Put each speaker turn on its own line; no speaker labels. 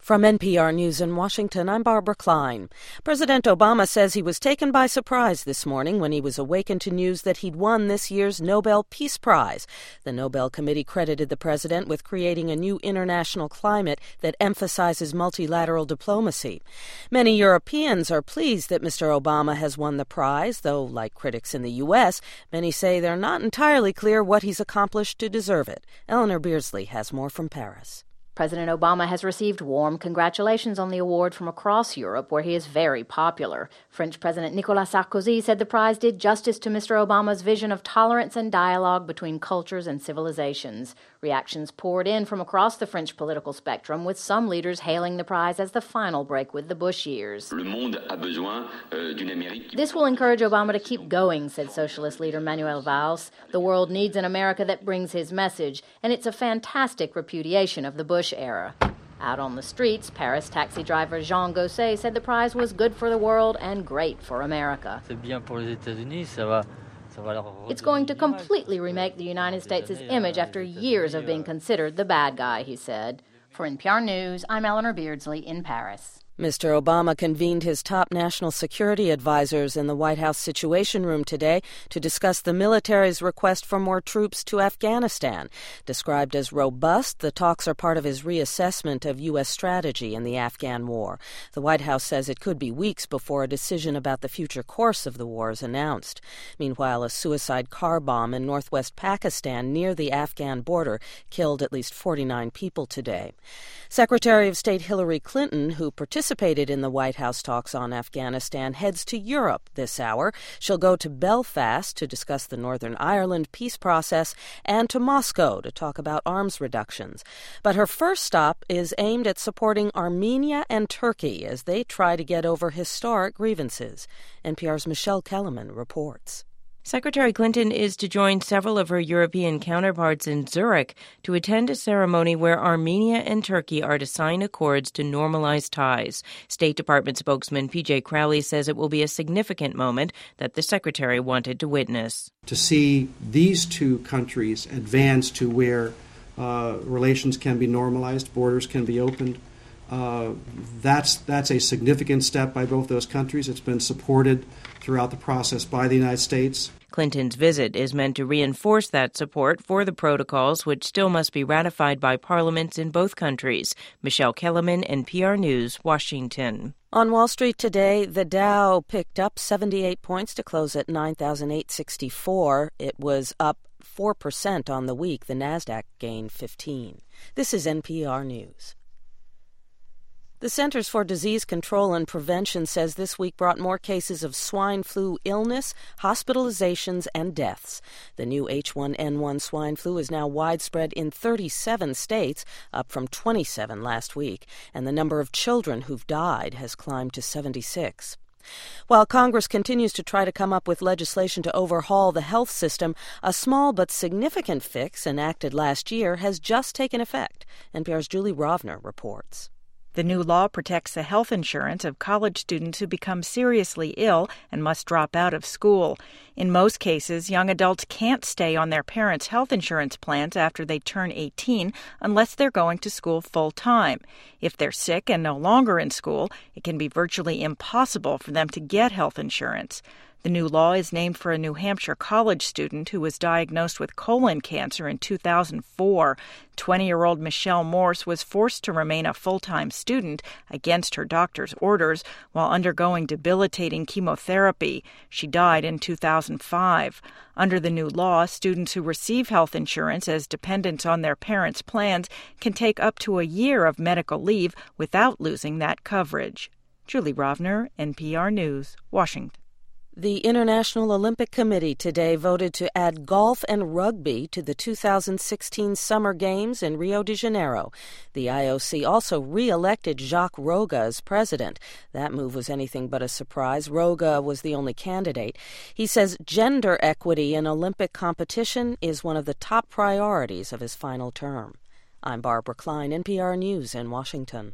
From NPR News in Washington, I'm Barbara Klein. President Obama says he was taken by surprise this morning when he was awakened to news that he'd won this year's Nobel Peace Prize. The Nobel Committee credited the president with creating a new international climate that emphasizes multilateral diplomacy. Many Europeans are pleased that Mr. Obama has won the prize, though, like critics in the U.S., many say they're not entirely clear what he's accomplished to deserve it. Eleanor Beardsley has more from Paris.
President Obama has received warm congratulations on the award from across Europe, where he is very popular. French President Nicolas Sarkozy said the prize did justice to Mr. Obama's vision of tolerance and dialogue between cultures and civilizations. Reactions poured in from across the French political spectrum, with some leaders hailing the prize as the final break with the Bush years.
This
will encourage Obama to keep going, said socialist leader Manuel Valls. The world needs an America that brings his message, and it's a fantastic repudiation of the Bush era. Out on the streets, Paris taxi driver Jean Gosset said the prize was good for the world and great for America. It's going to completely remake the United States' image after years of being considered the bad guy, he said. For NPR News, I'm Eleanor Beardsley in Paris.
Mr. Obama convened his top national security advisors in the White House Situation Room today to discuss the military's request for more troops to Afghanistan. Described as robust, the talks are part of his reassessment of U.S. strategy in the Afghan war. The White House says it could be weeks before a decision about the future course of the war is announced. Meanwhile, a suicide car bomb in northwest Pakistan near the Afghan border killed at least 49 people today. Secretary of State Hillary Clinton, who participated in the White House talks on Afghanistan, heads to Europe this hour. She'll go to Belfast to discuss the Northern Ireland peace process and to Moscow to talk about arms reductions. But her first stop is aimed at supporting Armenia and Turkey as they try to get over historic grievances. NPR's Michelle Kellerman reports.
Secretary Clinton is to join several of her European counterparts in Zurich to attend a ceremony where Armenia and Turkey are to sign accords to normalize ties. State Department spokesman P.J. Crowley says it will be a significant moment that the secretary wanted to witness.
To see these two countries advance to where relations can be normalized, borders can be opened, that's a significant step by both those countries. It's been supported throughout the process by the United States.
Clinton's visit is meant to reinforce that support for the protocols, which still must be ratified by parliaments in both countries. Michelle Kellerman, NPR News, Washington.
On Wall Street today, the Dow picked up 78 points to close at 9,864. It was up 4% on the week. The Nasdaq gained 15. This is NPR News. The Centers for Disease Control and Prevention says this week brought more cases of swine flu illness, hospitalizations, and deaths. The new H1N1 swine flu is now widespread in 37 states, up from 27 last week, and the number of children who've died has climbed to 76. While Congress continues to try to come up with legislation to overhaul the health system, a small but significant fix enacted last year has just taken effect. NPR's Julie Rovner reports.
The new law protects the health insurance of college students who become seriously ill and must drop out of school. In most cases, young adults can't stay on their parents' health insurance plans after they turn 18 unless they're going to school full-time. If they're sick and no longer in school, it can be virtually impossible for them to get health insurance. The new law is named for a New Hampshire college student who was diagnosed with colon cancer in 2004. 20-year-old Michelle Morse was forced to remain a full-time student against her doctor's orders while undergoing debilitating chemotherapy. She died in 2005. Under the new law, students who receive health insurance as dependents on their parents' plans can take up to a year of medical leave without losing that coverage. Julie Rovner, NPR News, Washington.
The International Olympic Committee today voted to add golf and rugby to the 2016 Summer Games in Rio de Janeiro. The IOC also re-elected Jacques Roga as president. That move was anything but a surprise. Roga was the only candidate. He says gender equity in Olympic competition is one of the top priorities of his final term. I'm Barbara Klein, NPR News in Washington.